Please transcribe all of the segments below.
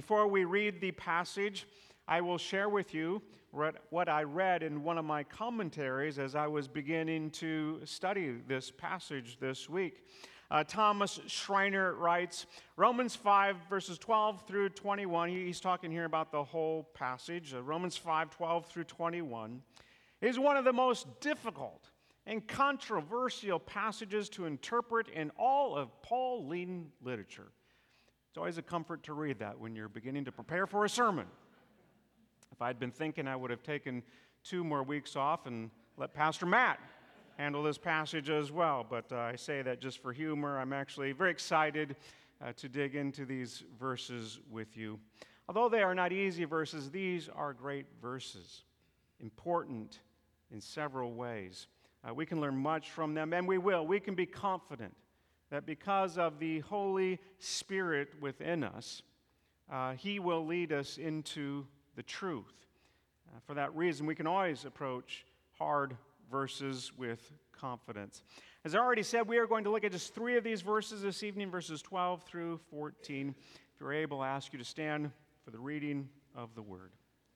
Before we read the passage, I will share with you what I read in one of my commentaries as I was beginning to study this passage this week. Thomas Schreiner writes, Romans 5, verses 12 through 21, he's talking here about the whole passage, Romans 5, 12 through 21, is one of the most difficult and controversial passages to interpret in all of Pauline literature. It's always a comfort to read that when you're beginning to prepare for a sermon. If I'd been thinking, I would have taken 2 more weeks off and let Pastor Matt handle this passage as well. But I say that just for humor. I'm actually very excited to dig into these verses with you. Although they are not easy verses, these are great verses, important in several ways. We can learn much from them, and we will. We can be confident that because of the Holy Spirit within us, He will lead us into the truth. For that reason, we can always approach hard verses with confidence. As I already said, we are going to look at just 3 of these verses this evening, verses 12 through 14. If you're able, I ask you to stand for the reading of the Word.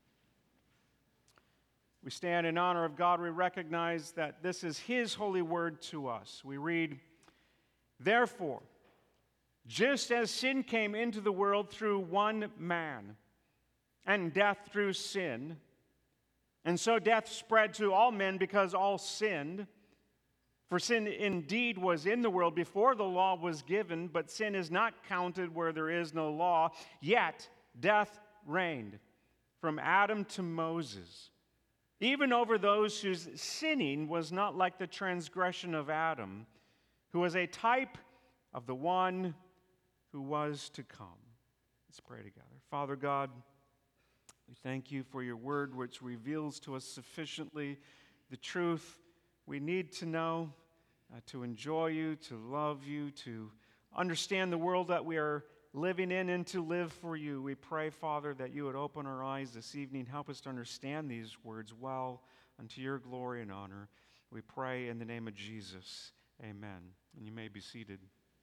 We stand in honor of God. We recognize that this is His holy word to us. We read, Therefore, just as sin came into the world through one man, and death through sin, and so death spread to all men because all sinned. For sin indeed was in the world before the law was given, but sin is not counted where there is no law. Yet death reigned from Adam to Moses, even over those whose sinning was not like the transgression of Adam, who was a type of the one who was to come. Let's pray together. Father God, we thank you for your word, which reveals to us sufficiently the truth we need to know, to enjoy you, to love you, to understand the world that we are living in, and to live for you. We pray, Father, that you would open our eyes this evening, help us to understand these words well, unto your glory and honor. We pray in the name of Jesus. Amen. And you may be seated.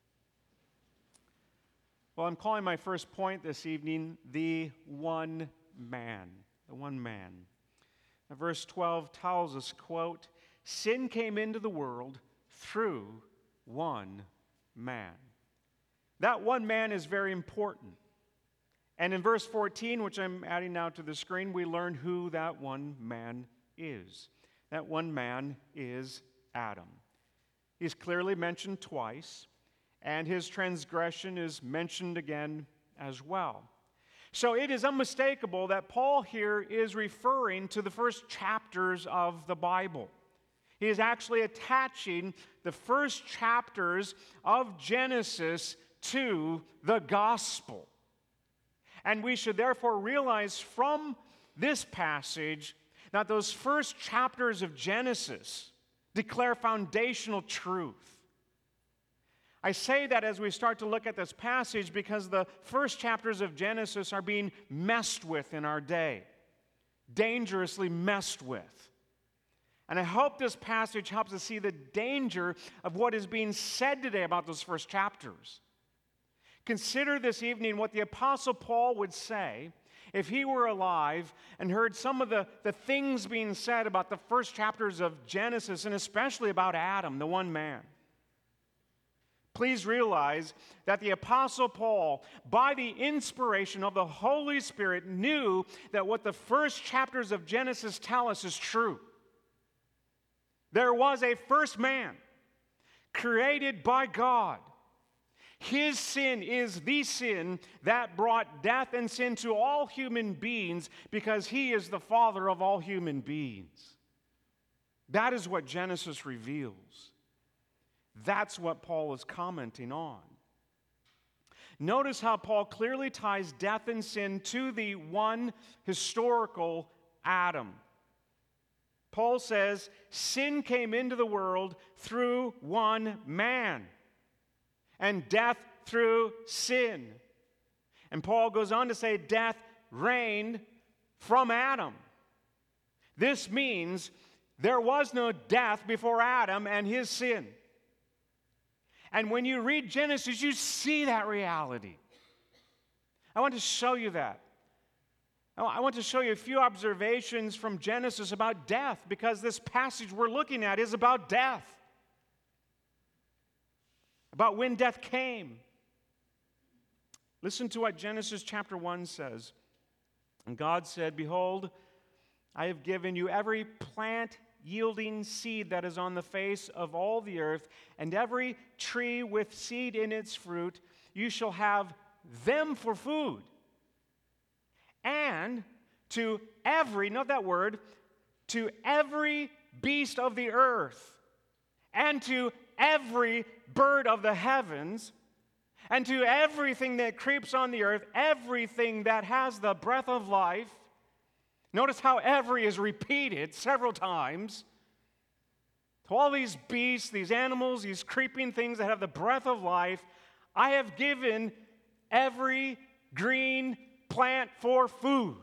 Well, I'm calling my first point this evening, the one man. The one man. Now, verse 12 tells us, quote, sin came into the world through one man. That one man is very important. And in verse 14, which I'm adding now to the screen, we learn who that one man is. That one man is Adam. He's clearly mentioned twice, and his transgression is mentioned again as well. So it is unmistakable that Paul here is referring to the first chapters of the Bible. He is actually attaching the first chapters of Genesis to the gospel. And we should therefore realize from this passage that those first chapters of Genesis declare foundational truth. I say that as we start to look at this passage because the first chapters of Genesis are being messed with in our day, dangerously messed with. And I hope this passage helps us see the danger of what is being said today about those first chapters. Consider this evening what the Apostle Paul would say if he were alive and heard some of the things being said about the first chapters of Genesis, and especially about Adam, the one man. Please realize that the Apostle Paul, by the inspiration of the Holy Spirit, knew that what the first chapters of Genesis tell us is true. There was a first man created by God. His sin is the sin that brought death and sin to all human beings because he is the father of all human beings. That is what Genesis reveals. That's what Paul is commenting on. Notice how Paul clearly ties death and sin to the one historical Adam. Paul says, sin came into the world through one man, and death through sin. And Paul goes on to say, death reigned from Adam. This means there was no death before Adam and his sin. And when you read Genesis, you see that reality. I want to show you that. I want to show you a few observations from Genesis about death, because this passage we're looking at is about death, about when death came. Listen to what Genesis chapter 1 says. And God said, "Behold, I have given you every plant yielding seed that is on the face of all the earth, and every tree with seed in its fruit. You shall have them for food. And to every," note that word, "to every beast of the earth, and to every bird of the heavens, and to everything that creeps on the earth, everything that has the breath of life." Notice how every is repeated several times. To all these beasts, these animals, these creeping things that have the breath of life, I have given every green plant for food.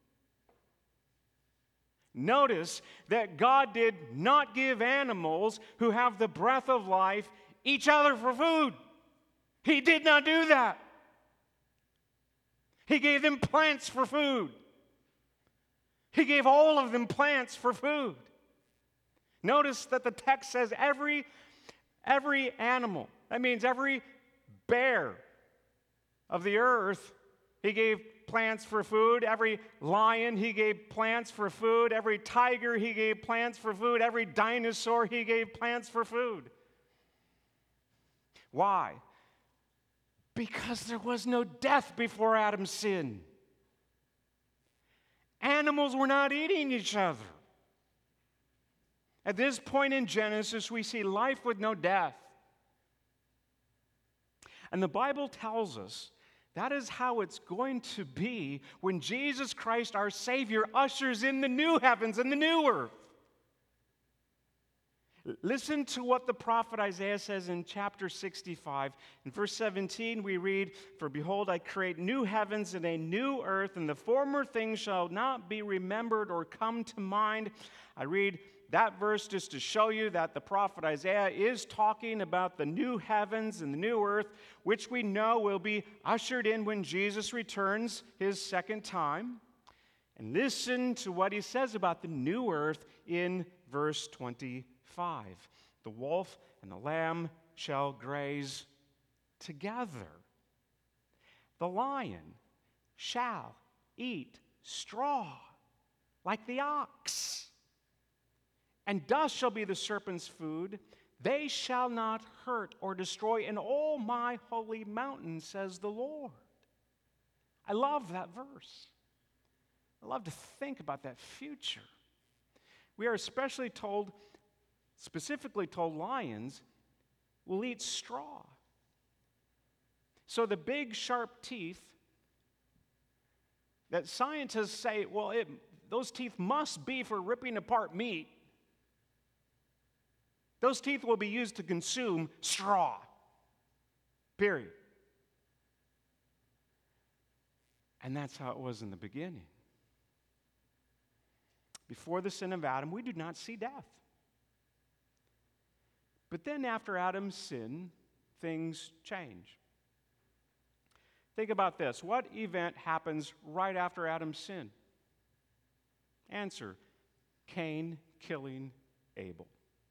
Notice that God did not give animals who have the breath of life each other for food. He did not do that. He gave them plants for food. He gave all of them plants for food. Notice that the text says every animal, that means every bear of the earth, he gave plants for food. Every lion, he gave plants for food. Every tiger, he gave plants for food. Every dinosaur, he gave plants for food. Why? Because there was no death before Adam's sin. Animals were not eating each other. At this point in Genesis, we see life with no death. And the Bible tells us that is how it's going to be when Jesus Christ, our Savior, ushers in the new heavens and the new earth. Listen to what the prophet Isaiah says in chapter 65. In verse 17 we read, "For behold, I create new heavens and a new earth, and the former things shall not be remembered or come to mind." I read that verse just to show you that the prophet Isaiah is talking about the new heavens and the new earth, which we know will be ushered in when Jesus returns his second time. And listen to what he says about the new earth in verse 25. "The wolf and the lamb shall graze together. The lion shall eat straw like the ox. And dust shall be the serpent's food. They shall not hurt or destroy in all my holy mountain, says the Lord." I love that verse. I love to think about that future. We are specifically told lions will eat straw. So the big sharp teeth that scientists say, well, those teeth must be for ripping apart meat. Those teeth will be used to consume straw. Period. And that's how it was in the beginning. Before the sin of Adam, we did not see death. But then after Adam's sin, things change. Think about this. What event happens right after Adam's sin? Answer: Cain killing Abel.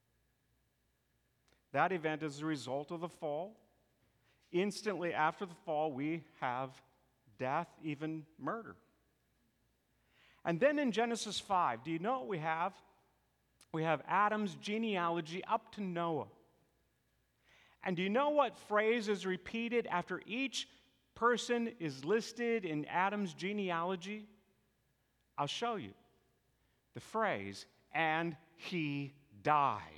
That event is the result of the fall. Instantly after the fall, we have death, even murder. And then in Genesis 5, do you know what we have? We have Adam's genealogy up to Noah. And do you know what phrase is repeated after each person is listed in Adam's genealogy? I'll show you. The phrase, "and he died."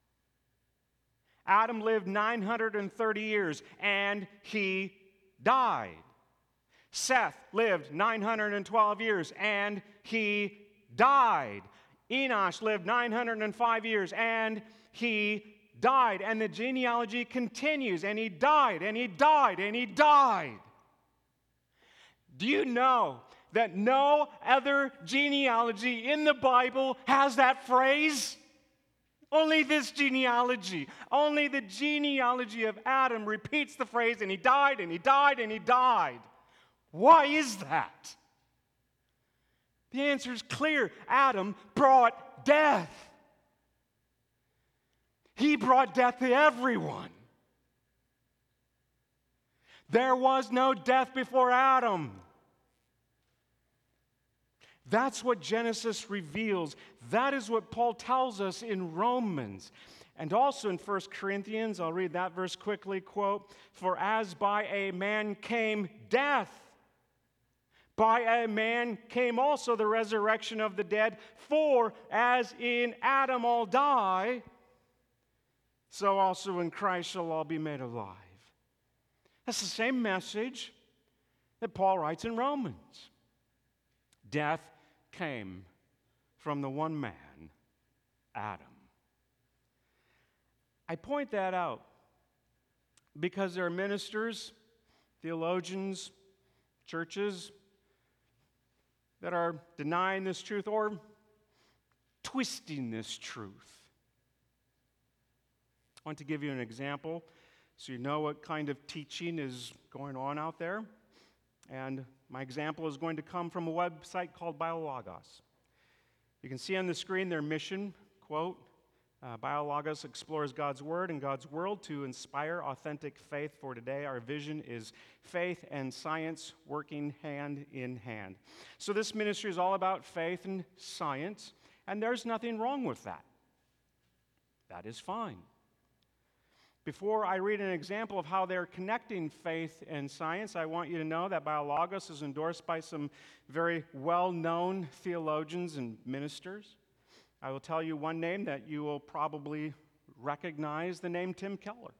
Adam lived 930 years, and he died. Seth lived 912 years, and he died. Enosh lived 905 years, and he died. And the genealogy continues, and he died, and he died, and he died. Do you know that no other genealogy in the Bible has that phrase? Only this genealogy, only the genealogy of Adam repeats the phrase, "and he died, and he died, and he died." Why is that? The answer is clear. Adam brought death. He brought death to everyone. There was no death before Adam. That's what Genesis reveals. That is what Paul tells us in Romans. And also in 1 Corinthians, I'll read that verse quickly, quote, "For as by a man came death, by a man came also the resurrection of the dead. For as in Adam all die, so also in Christ shall all be made alive." That's the same message that Paul writes in Romans. Death came from the one man, Adam. I point that out because there are ministers, theologians, churches that are denying this truth or twisting this truth. I want to give you an example so you know what kind of teaching is going on out there. And my example is going to come from a website called BioLogos. You can see on the screen their mission, quote, "BioLogos explores God's Word and God's world to inspire authentic faith for today. Our vision is faith and science working hand in hand." So this ministry is all about faith and science, and there's nothing wrong with that. That is fine. Before I read an example of how they're connecting faith and science, I want you to know that BioLogos is endorsed by some very well-known theologians and ministers. I will tell you one name that you will probably recognize, the name Tim Keller.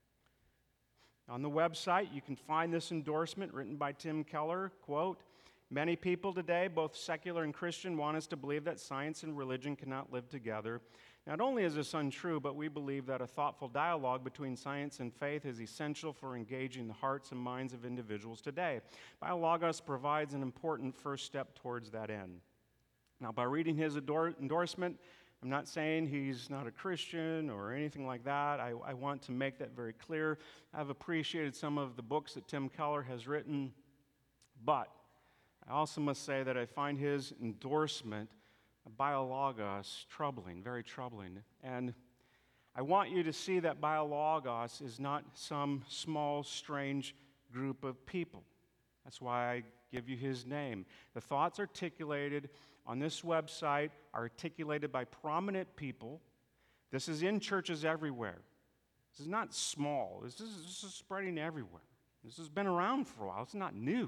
On the website, you can find this endorsement written by Tim Keller, quote, "Many people today, both secular and Christian, want us to believe that science and religion cannot live together. Not only is this untrue, but we believe that a thoughtful dialogue between science and faith is essential for engaging the hearts and minds of individuals today. BioLogos provides an important first step towards that end." Now, by reading his endorsement, I'm not saying he's not a Christian or anything like that. I want to make that very clear. I've appreciated some of the books that Tim Keller has written, but I also must say that I find his endorsement of BioLogos troubling, very troubling. And I want you to see that BioLogos is not some small, strange group of people. That's why I give you his name. The thoughts articulated on this website are articulated by prominent people. This is in churches everywhere. This is not small. This is spreading everywhere. This has been around for a while. It's not new.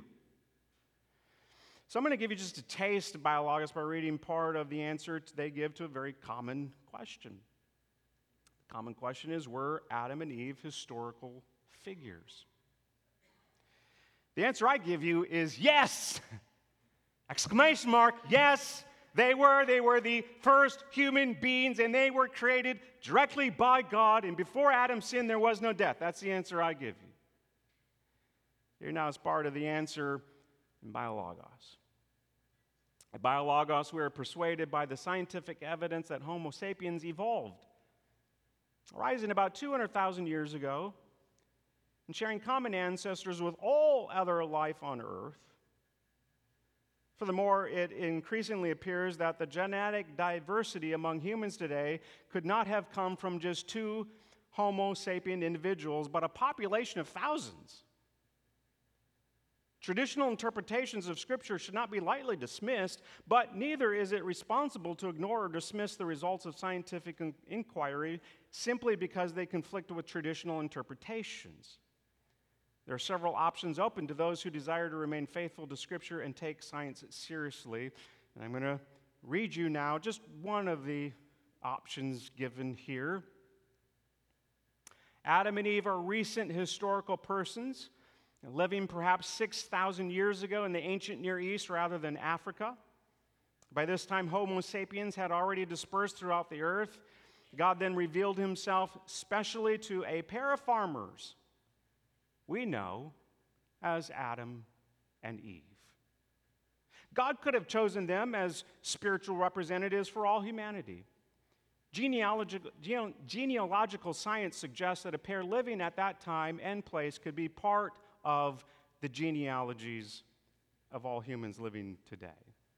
So I'm going to give you just a taste of BioLogos by reading part of the answer they give to a very common question. The common question is, were Adam and Eve historical figures? The answer I give you is yes! Exclamation mark, yes, they were. They were the first human beings, and they were created directly by God, and before Adam sinned, there was no death. That's the answer I give you. Here now is part of the answer in BioLogos. At BioLogos, we are persuaded by the scientific evidence that Homo sapiens evolved, arising about 200,000 years ago, and sharing common ancestors with all other life on Earth. Furthermore, it increasingly appears that the genetic diversity among humans today could not have come from just two Homo sapien individuals, but a population of thousands. Traditional interpretations of Scripture should not be lightly dismissed, but neither is it responsible to ignore or dismiss the results of scientific inquiry simply because they conflict with traditional interpretations. There are several options open to those who desire to remain faithful to Scripture and take science seriously. And I'm going to read you now just one of the options given here. Adam and Eve are recent historical persons, living perhaps 6,000 years ago in the ancient Near East rather than Africa. By this time, Homo sapiens had already dispersed throughout the earth. God then revealed himself specially to a pair of farmers we know as Adam and Eve. God could have chosen them as spiritual representatives for all humanity. Genealogical science suggests that a pair living at that time and place could be part of the genealogies of all humans living today?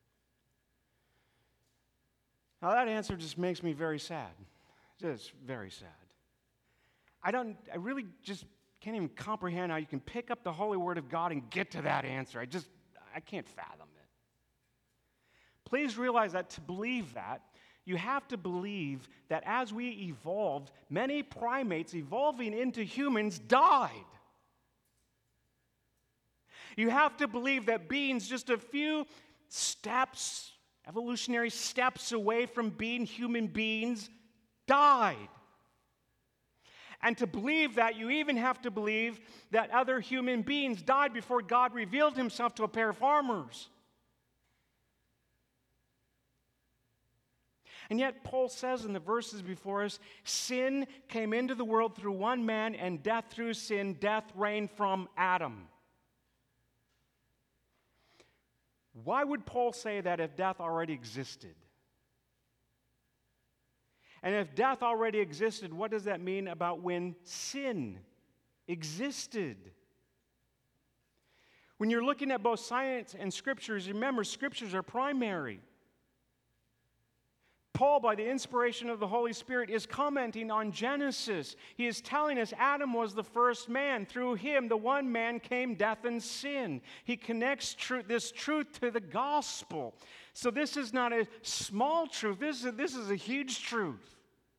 Now, that answer just makes me very sad. Just very sad. I really just can't even comprehend how you can pick up the holy word of God and get to that answer. I can't fathom it. Please realize that to believe that, you have to believe that as we evolved, many primates evolving into humans died. You have to believe that beings just a few steps, evolutionary steps away from being human beings, died. And to believe that, you even have to believe that other human beings died before God revealed himself to a pair of farmers. And yet, Paul says in the verses before us, sin came into the world through one man, and death through sin. Death reigned from Adam. Why would Paul say that if death already existed? And if death already existed, what does that mean about when sin existed? When you're looking at both science and scriptures, remember, scriptures are primary. Paul, by the inspiration of the Holy Spirit, is commenting on Genesis. He is telling us Adam was the first man. Through him, the one man, came death and sin. He connects this truth to the gospel. So this is not a small truth. This is a huge truth.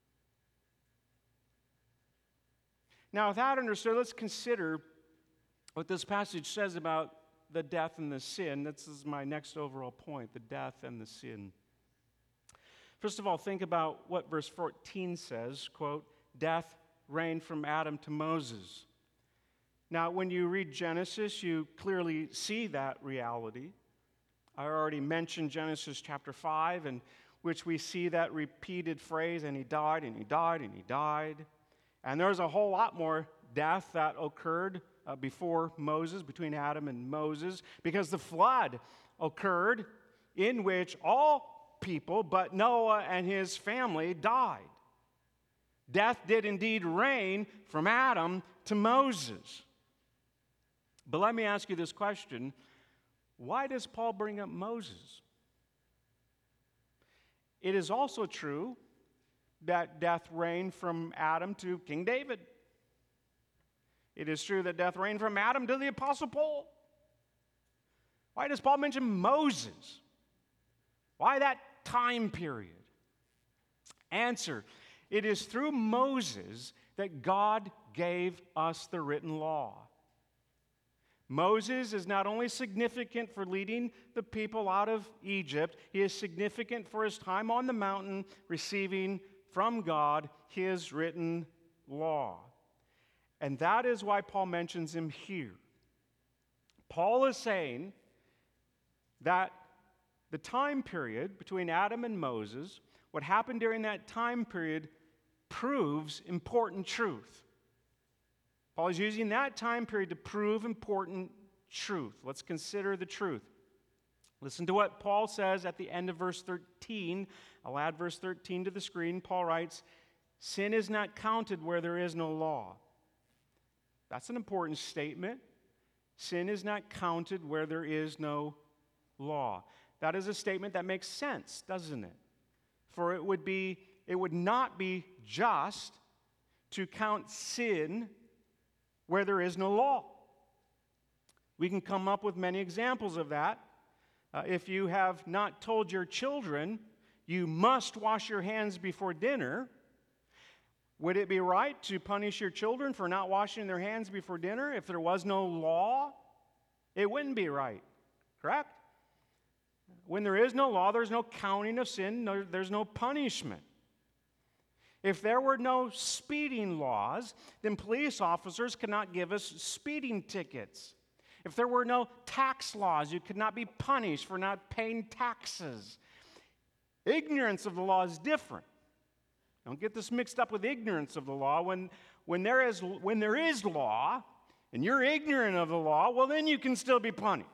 Now, with that understood, let's consider what this passage says about the death and the sin. This is my next overall point, the death and the sin. First of all, think about what verse 14 says, quote, death reigned from Adam to Moses. Now, when you read Genesis, you clearly see that reality. I already mentioned Genesis chapter 5, in which we see that repeated phrase, and he died, and he died, and he died. And there's a whole lot more death that occurred before Moses, between Adam and Moses, because the flood occurred in which all people, but Noah and his family died. Death did indeed reign from Adam to Moses. But let me ask you this question. Why does Paul bring up Moses? It is also true that death reigned from Adam to King David. It is true that death reigned from Adam to the Apostle Paul. Why does Paul mention Moses? Why that time period? Answer: it is through Moses that God gave us the written law. Moses is not only significant for leading the people out of Egypt, he is significant for his time on the mountain receiving from God his written law. And that is why Paul mentions him here. Paul is saying that the time period between Adam and Moses, what happened during that time period, proves important truth. Paul is using that time period to prove important truth. Let's consider the truth. Listen to what Paul says at the end of verse 13. I'll add verse 13 to the screen. Paul writes, sin is not counted where there is no law. That's an important statement. Sin is not counted where there is no law. That is a statement that makes sense, doesn't it? For it would not be just to count sin where there is no law. We can come up with many examples of that. If you have not told your children, you must wash your hands before dinner, would it be right to punish your children for not washing their hands before dinner if there was no law? It wouldn't be right, correct? When there is no law, there's no counting of sin, there's no punishment. If there were no speeding laws, then police officers could not give us speeding tickets. If there were no tax laws, you could not be punished for not paying taxes. Ignorance of the law is different. Don't get this mixed up with ignorance of the law. When there is law, and you're ignorant of the law, well, then you can still be punished.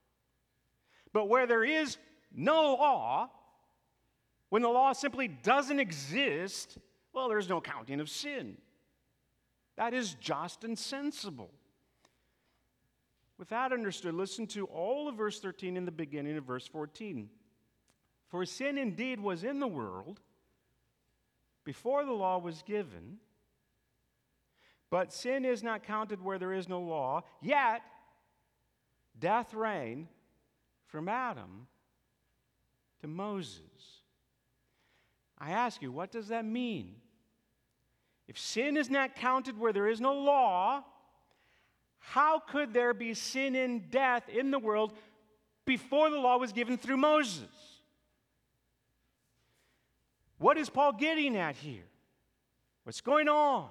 But where there is no law, when the law simply doesn't exist, well, there's no counting of sin. That is just and sensible. With that understood, listen to all of verse 13 in the beginning of verse 14. For sin indeed was in the world before the law was given, but sin is not counted where there is no law, yet death reigned from Adam to Moses. I ask you, what does that mean? If sin is not counted where there is no law, how could there be sin and death in the world before the law was given through Moses? What is Paul getting at here? What's going on?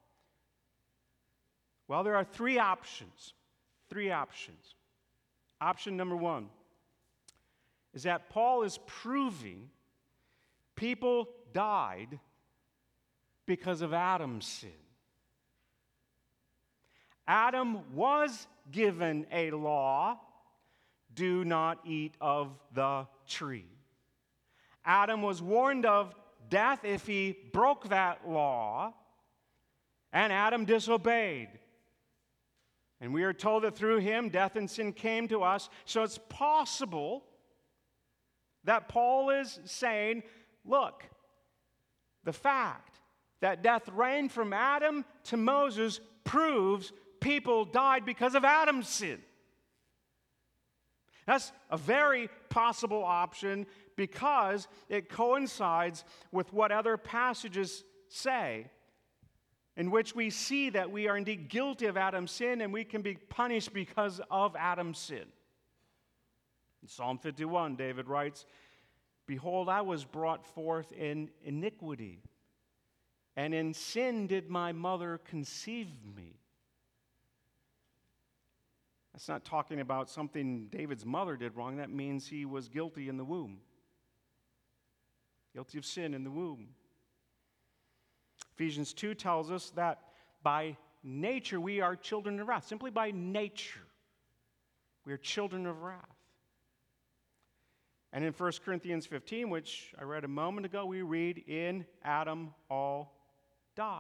Well, there are three options. Three options. Option number one is that Paul is proving people died because of Adam's sin. Adam was given a law, do not eat of the tree. Adam was warned of death if he broke that law, and Adam disobeyed. And we are told that through him, death and sin came to us. So it's possible that Paul is saying, look, the fact that death reigned from Adam to Moses proves people died because of Adam's sin. That's a very possible option because it coincides with what other passages say, in which we see that we are indeed guilty of Adam's sin and we can be punished because of Adam's sin. In Psalm 51, David writes, "Behold, I was brought forth in iniquity, and in sin did my mother conceive me." That's not talking about something David's mother did wrong. That means he was guilty in the womb. Guilty of sin in the womb. Ephesians 2 tells us that by nature we are children of wrath. Simply by nature, we are children of wrath. And in 1 Corinthians 15, which I read a moment ago, we read, "In Adam all die."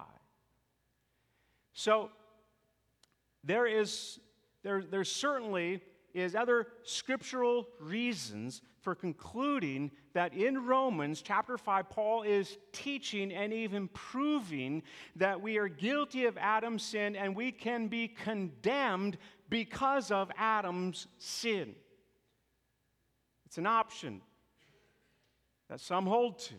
So there certainly is other scriptural reasons for concluding that in Romans chapter 5, Paul is teaching and even proving that we are guilty of Adam's sin and we can be condemned because of Adam's sin. It's an option that some hold to.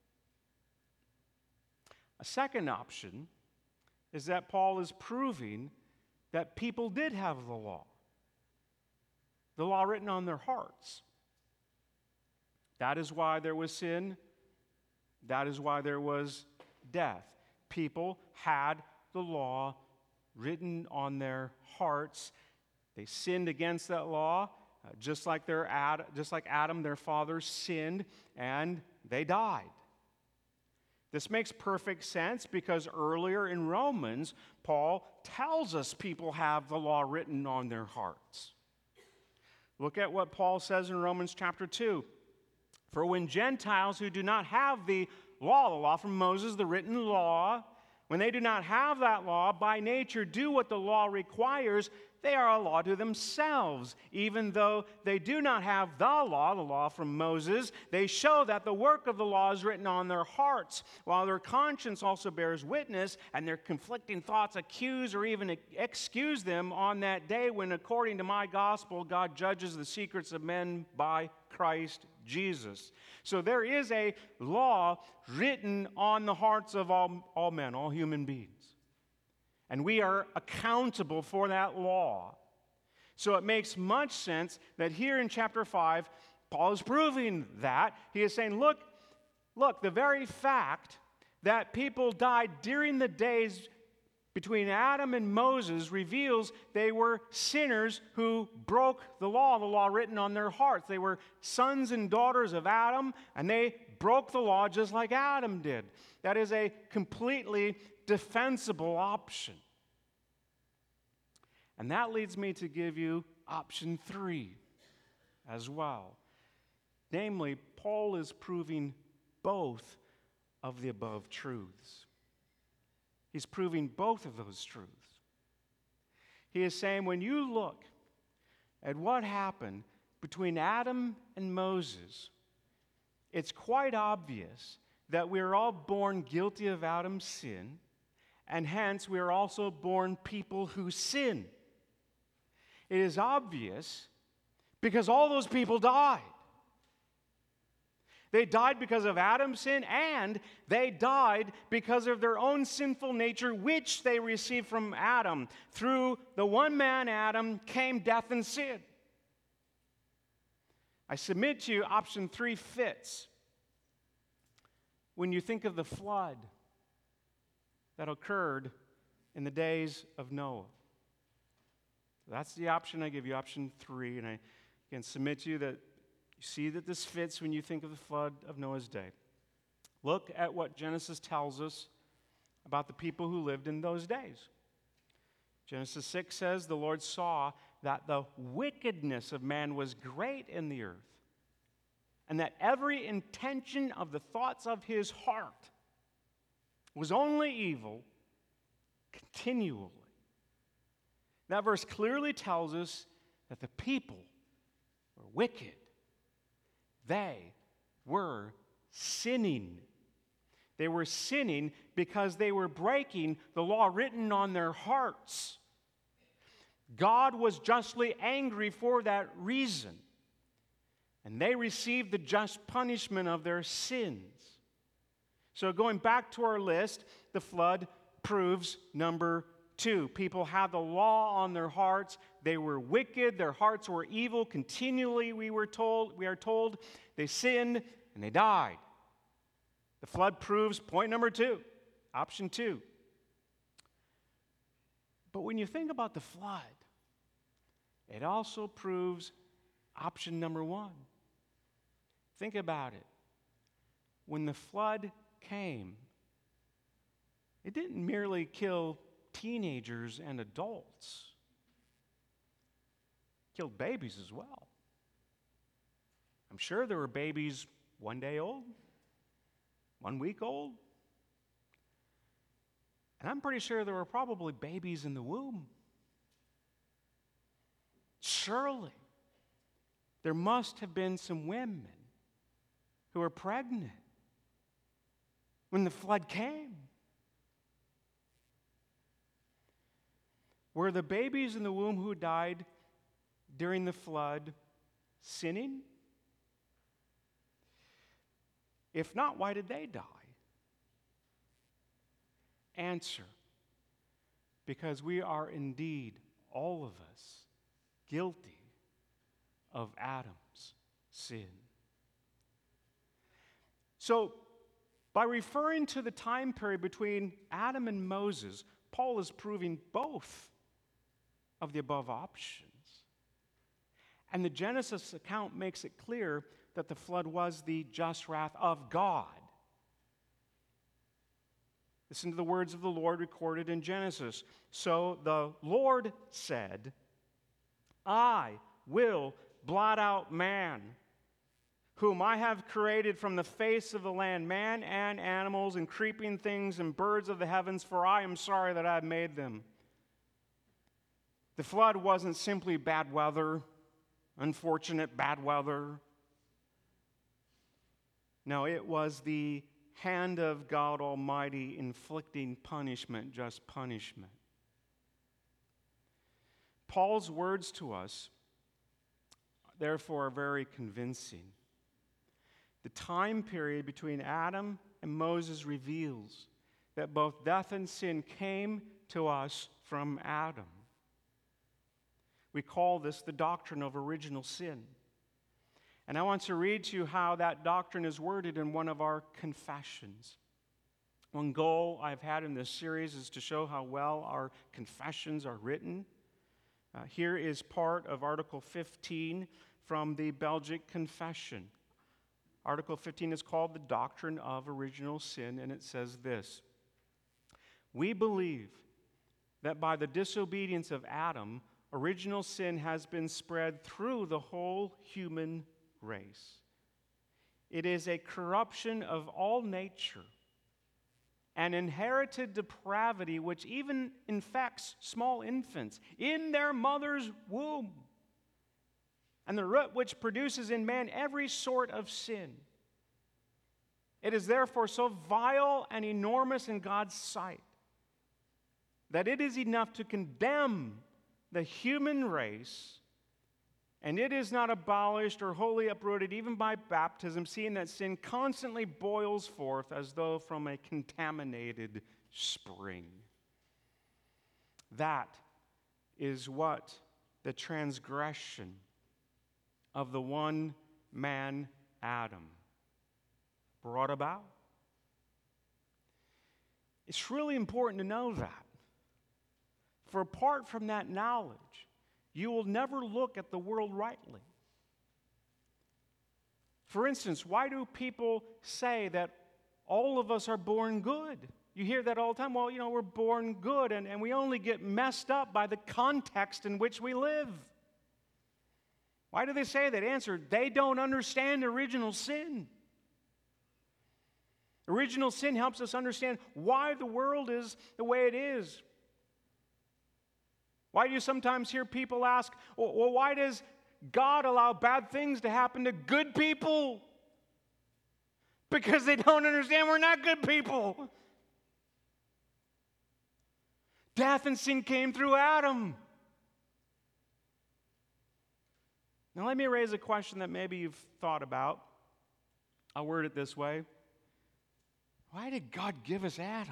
A second option is that Paul is proving that people did have the law written on their hearts. That is why there was sin. That is why there was death. People had the law written on their hearts. They sinned against that law, just like Adam, their father, sinned, and they died. This makes perfect sense because earlier in Romans, Paul tells us people have the law written on their hearts. Look at what Paul says in Romans chapter 2. "For when Gentiles who do not have the law from Moses, the written law, when they do not have that law, by nature do what the law requires, they are a law to themselves. Even though they do not have the law from Moses, they show that the work of the law is written on their hearts, while their conscience also bears witness, and their conflicting thoughts accuse or even excuse them on that day when, according to my gospel, God judges the secrets of men by Christ Jesus." So there is a law written on the hearts of all men, all human beings. And we are accountable for that law. So it makes much sense that here in chapter 5, Paul is proving that. He is saying, look, the very fact that people died during the days between Adam and Moses reveals they were sinners who broke the law written on their hearts. They were sons and daughters of Adam, and they broke the law just like Adam did. That is a completely defensible option. And that leads me to give you option 3 as well. Namely, Paul is proving both of the above truths. He's proving both of those truths. He is saying when you look at what happened between Adam and Moses, it's quite obvious that we are all born guilty of Adam's sin, and hence we are also born people who sin. It is obvious because all those people died. They died because of Adam's sin, and they died because of their own sinful nature, which they received from Adam. Through the one man, Adam, came death and sin. I submit to you, option 3 fits when you think of the flood that occurred in the days of Noah. That's the option I give you, option 3, and I can submit to you that you see that this fits when you think of the flood of Noah's day. Look at what Genesis tells us about the people who lived in those days. Genesis 6 says, the Lord saw that the wickedness of man was great in the earth, and that every intention of the thoughts of his heart was only evil continually. That verse clearly tells us that the people were wicked. They were sinning. They were sinning because they were breaking the law written on their hearts. God was justly angry for that reason, and they received the just punishment of their sins. So going back to our list, the flood proves number 2. People had the law on their hearts. They were wicked. Their hearts were evil continually, we are told. They sinned and they died. The flood proves point number 2, option 2. But when you think about the flood, it also proves option number 1. Think about it. When the flood came, it didn't merely kill teenagers and adults. It killed babies as well. I'm sure there were babies 1 day old, 1 week old. And I'm pretty sure there were probably babies in the womb. Surely, there must have been some women who were pregnant when the flood came. Were the babies in the womb who died during the flood sinning? If not, why did they die? Answer: because we are indeed, all of us, guilty of Adam's sin. So, by referring to the time period between Adam and Moses, Paul is proving both of the above options. And the Genesis account makes it clear that the flood was the just wrath of God. Listen to the words of the Lord recorded in Genesis. So the Lord said, I will blot out man, whom I have created from the face of the land, man and animals and creeping things and birds of the heavens, for I am sorry that I have made them. The flood wasn't simply bad weather, unfortunate bad weather. No, it was the hand of God Almighty inflicting punishment, just punishment. Paul's words to us, therefore, are very convincing. The time period between Adam and Moses reveals that both death and sin came to us from Adam. We call this the doctrine of original sin. And I want to read to you how that doctrine is worded in one of our confessions. One goal I've had in this series is to show how well our confessions are written. Here is part of Article 15 from the Belgic Confession. Article 15 is called the Doctrine of Original Sin, and it says this: we believe that by the disobedience of Adam, original sin has been spread through the whole human race. It is a corruption of all nature, an inherited depravity which even infects small infants in their mother's womb. and the root which produces in man every sort of sin. It is therefore so vile and enormous in God's sight that it is enough to condemn the human race, and it is not abolished or wholly uprooted even by baptism, seeing that sin constantly boils forth as though from a contaminated spring. That is what the transgression of the one man, Adam, brought about. It's really important to know that. For apart from that knowledge, you will never look at the world rightly. For instance, why do people say that all of us are born good? You hear that all the time. Well, we're born good, and we only get messed up by the context in which we live. Why do they say that? Answer, they don't understand original sin. Original sin helps us understand why the world is the way it is. Why do you sometimes hear people ask, well, why does God allow bad things to happen to good people? Because they don't understand we're not good people. Death and sin came through Adam. Now let me raise a question that maybe you've thought about. I'll word it this way. Why did God give us Adam?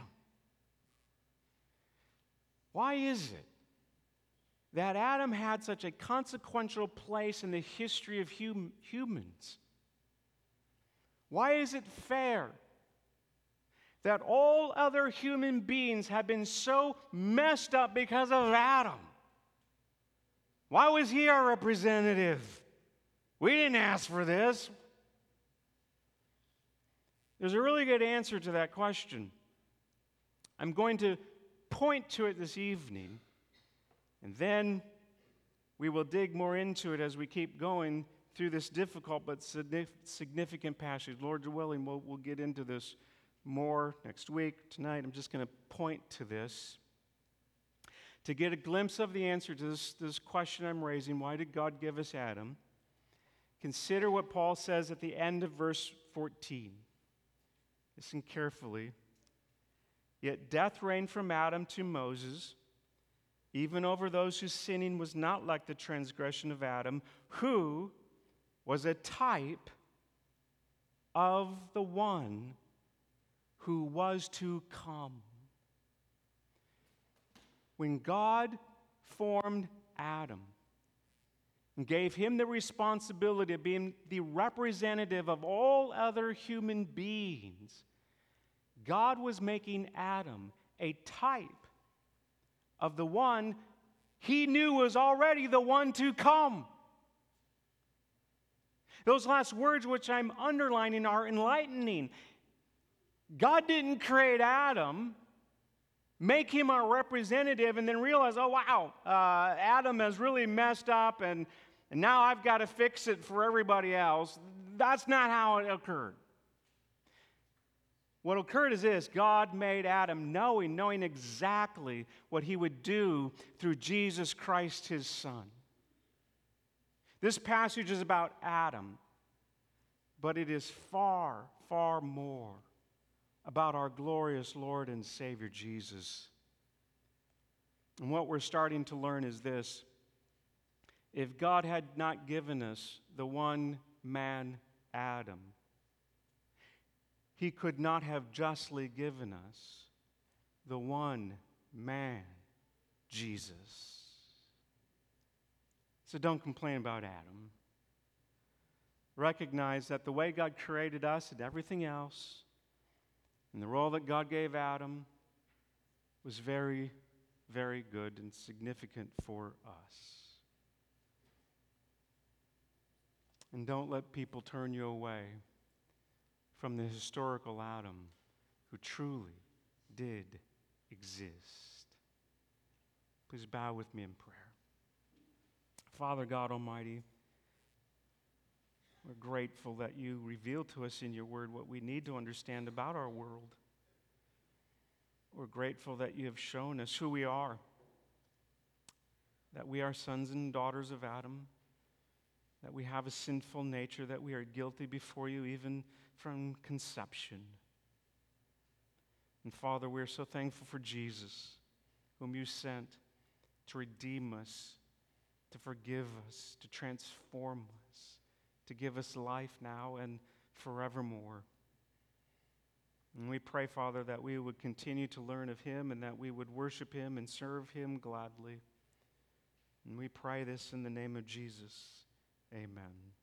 Why is it that Adam had such a consequential place in the history of humans? Why is it fair that all other human beings have been so messed up because of Adam? Why was he our representative? We didn't ask for this. There's a really good answer to that question. I'm going to point to it this evening, and then we will dig more into it as we keep going through this difficult but significant passage. Lord willing, we'll get into this more next week. Tonight, I'm just going to point to this. To get a glimpse of the answer to this question I'm raising, why did God give us Adam? Consider what Paul says at the end of verse 14. Listen carefully. Yet death reigned from Adam to Moses, even over those whose sinning was not like the transgression of Adam, who was a type of the one who was to come. When God formed Adam and gave him the responsibility of being the representative of all other human beings, God was making Adam a type of the one he knew was already the one to come. Those last words which I'm underlining are enlightening. God didn't create Adam, make him our representative, and then realize, oh, wow, Adam has really messed up, and now I've got to fix it for everybody else. That's not how it occurred. What occurred is this: God made Adam knowing exactly what he would do through Jesus Christ, his Son. This passage is about Adam, but it is far, far more about our glorious Lord and Savior Jesus. And what we're starting to learn is this: if God had not given us the one man, Adam, he could not have justly given us the one man, Jesus. So don't complain about Adam. Recognize that the way God created us and everything else, and the role that God gave Adam, was very, very good and significant for us. And don't let people turn you away from the historical Adam who truly did exist. Please bow with me in prayer. Father God Almighty, we're grateful that you reveal to us in your word what we need to understand about our world. We're grateful that you have shown us who we are, that we are sons and daughters of Adam, that we have a sinful nature, that we are guilty before you even from conception. And Father, we're so thankful for Jesus, whom you sent to redeem us, to forgive us, to transform us, to give us life now and forevermore. And we pray, Father, that we would continue to learn of him and that we would worship him and serve him gladly. And we pray this in the name of Jesus. Amen.